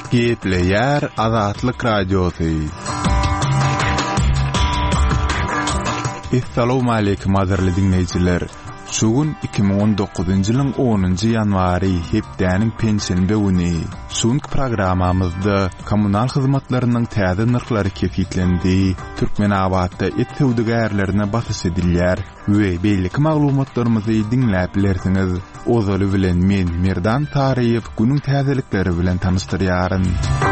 Gepleyer Azatlyk Radiosu. Assalamu alaykum azarly dinleyijiler. Şugun 2019-njy ýylyň 10-njy ýanwary hepdäniň pensiýa güni. Şuň programamyzda kommunal hyzmatlarynyň täze narhlary kepitlendi. Türkmenabadda et töwdügärlerine bahs edilýär we beýlik maglumatlarymyzy dinläp bilersiňiz. Ozaly bilen men Merdan Tariýew günüň täzelikleri bilen tanışdyrýaryn.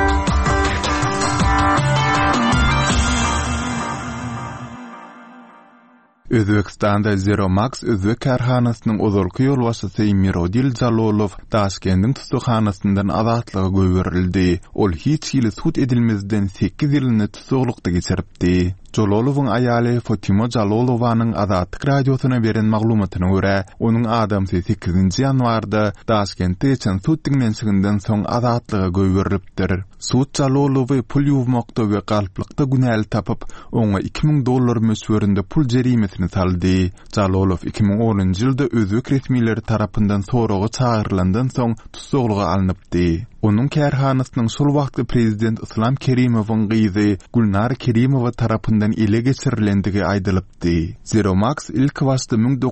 Özbekistanda Zero Max özbek karhanasynyň ozalky ýolbaşçysy Mirodil Jalolow Taşkendiň tutukhanasyndan azatlyga göwerildi. Ol hiç ýyly sud edilmezden 8 ýylyny tutuklukda geçiripdi. Jalolowyň aýaly Fatima Jalolowanyň Azatlyk radiosuna beren maglumatyna görä, onuň adamsy 8-nji ýanwarda Taşkentde geçen sud dinlenşiginden soň azatlyga göwerilipdir. Sud Jalolowy pul ýuwmakda we galplykda günäli tapyp, oňa $2000 möswerinde pul jerimesini saldy. Jalolow 2010-njy ýylda özbek resmiýetleri tarapyndan soragy çağırlandan soň tutukluga alınıpdy. Onun kärhanasynyň şol wagtky prezident Islam Kerimowyň gyzy Gulnar Kerimowa tarapyndan ele geçirilendigi aýdylypdy. Zero Max ilk wagtda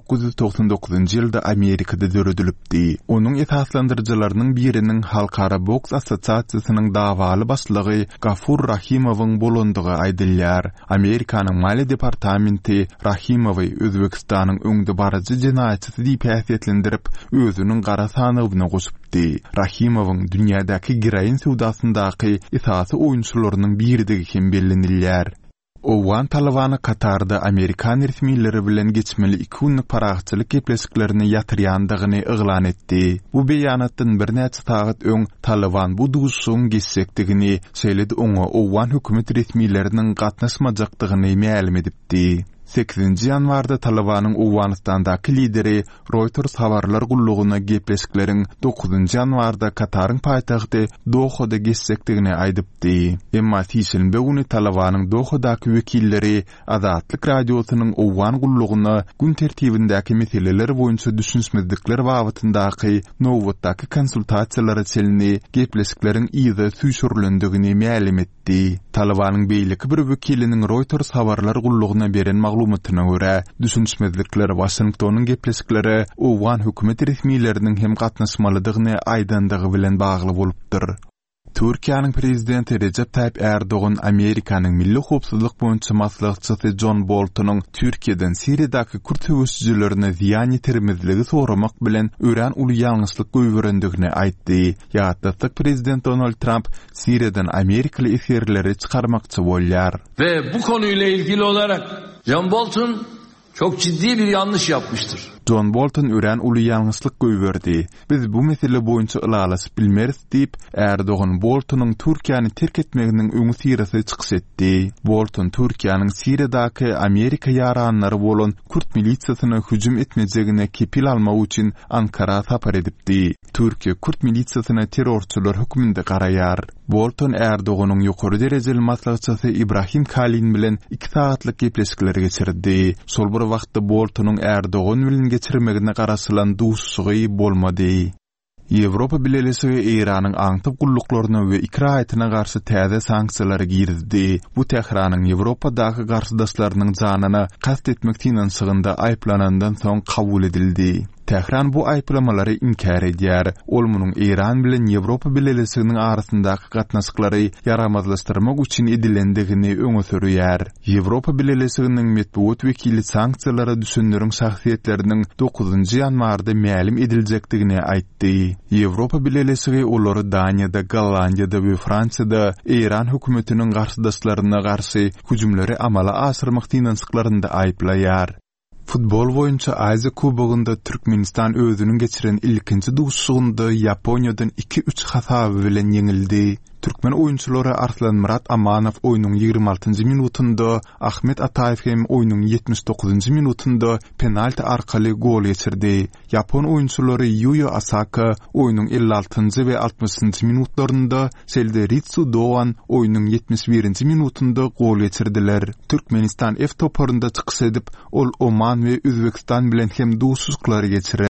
1999-njy ýylda Amerikada döredilipdi. Onun esaslandyrjylarynyň biriniň Halkara Boks Assosiasiýasynyň dawaly başlygy Gafur Rahimowyň bolandygy aýdylýar. Amerikanyň Mali departamenti Rahimowy Özbekistanyň öňde barajy jinaýatçysy diýip häsiýetlendirip, özüniň gara sanawyna goşupdy. Rahimowyň dünyadaky girayin sowdasyndaky esasy oýunçylarynyň biridigi hem bellenilýär. Owan Talawany Katarda Amerikan resmiýetleri bilen geçmeli 2 günlük paraxçylyk gepleşiklerini ýatyrýandygyny eglan etdi. Bu beýanatdan bir näçe sagat öň Talawan bu duşuň geçsekdigini söýledi, oňa Owan hökümet resmiýetleriniň gatnaşmajakdygyny ma'lum edipdi. 8-nji ýanwarda Talawanyň Owanistandaky lideri Reuters habarlar gulluguna gepleşikleriň 9-njy ýanwarda Kataryň paýtagty Dohada geçsekdigini aýdypdy. Emma Sişilbe güni Talawanyň Dohadaky wekilleri Azatlyk radiosynyň Owan gulluguna gün tertibindäki meseleler boýunça düşünşmezlikler wagtyndaky nowatdaky konsultasiýalary çelini gepleşikleriň ýygy süýşürlendigini ma'lum etdi. Talawanyň beýleki bir wekiliniň Reuters habarlar gulluguna beren maglumatyna görä, düşünşmezlikler Washingtonyň gepleşikleri Owan hökümet resmiýetleriniň hem gatnaşmalydygyny aýdandygy bilen bagly bolupdyr. Türkiýanyň prezidenti Recep Tayyip Erdoğan Amerikanyň milli howpsuzlyk boýunça maslahatçysy John Boltonyň Türkiýeden Siriýadaky Kürt höwüsçülerine ziýan ýetirmezligi soramak bilen ören uly ýalňyşlyk göwürendigini aýtdy. Ýa-da prezident Donald Trump Siriýadan Amerikaly esirleri çykarmakçy bolýar. Ve bu konuyla ilgili olarak John Bolton çok ciddi bir yanlış yapmıştır. John Bolton ören uly ýalňyşlyk göwürdi. Biz bu mesele boýunça ýalaşyp bilmeris diýip Erdoğan Boltonyň Türkiýany terk etmeginiň öňü sirasy çykyş etdi. Bolton Türkiýanyň Siriýadaky Amerika ýaranlary bolan Kürt milisiýasyna hüjüm etmejegine kepil almak üçin Ankara tapar edipdi. Türkiýe Kürt milisiýasyna terrorçylar hökmünde garaýar. Bolton Erdoğanyň ýokary derejeli maslahatçysy Ibrahim Kalin bilen 2 saatlyk gepleşikler geçirdi. Şol bir wagtda Boltonyň Erdoğan bilen geçirmegine garaşylan duşsugy bolmady. Ýewropa Birleşigi we Iranyň aňtyp gulluklarına we ikiraýatyna garşy täze sanksiýalary girdi. Bu Tehranyň Ýewropadaky garşydaşlarynyň janyny kast etmek tinançygynda aýplanandan soň kabul edildi. Tehran bu aýplamalary inkar edýär. Ol munyň Iran bilen Ýewropa Birleşiginiň arasyndaky gatnaşyklary yaramazlaşdyrmak üçin edilendigini öňe sürýär. Ýewropa Birleşiginiň medeniýet wekili sanksiýalary düşünýän şahsiýetleriniň 9-njy ýanwarda ma'lum ediljekdigini aýtdy. Ýewropa Birleşigi olary Daniýada, Gollandiýada we Fransiýada Iran hökümetiniň garşydaşlaryna garşy hüjümleri amala aşyrmak tinançyklarynda aýplaýar. Futbol boýunça Aziýa Kubogynda Türkmenistan özüniň geçiren ilkinji duşugynda Ýaponiýadan 2-3 hasaby bilen ýeňildi. Türkmen oyunçuları Arslan Murat Amanow oyunun 26. minutunda, Ahmet Ataev hem oyunun 79. minutunda penalti arkaly gol geçirdi. Japon oyunçuları Yuya Asaka oyunun 56. ve 60. minutlarında, Selde Ritsu Doğan oyunun 71. minutunda gol geçirdiler. Türkmenistan F toparında çıkış edip, ol Oman ve Özbekistan bilen hem duşsuzlukları geçirir.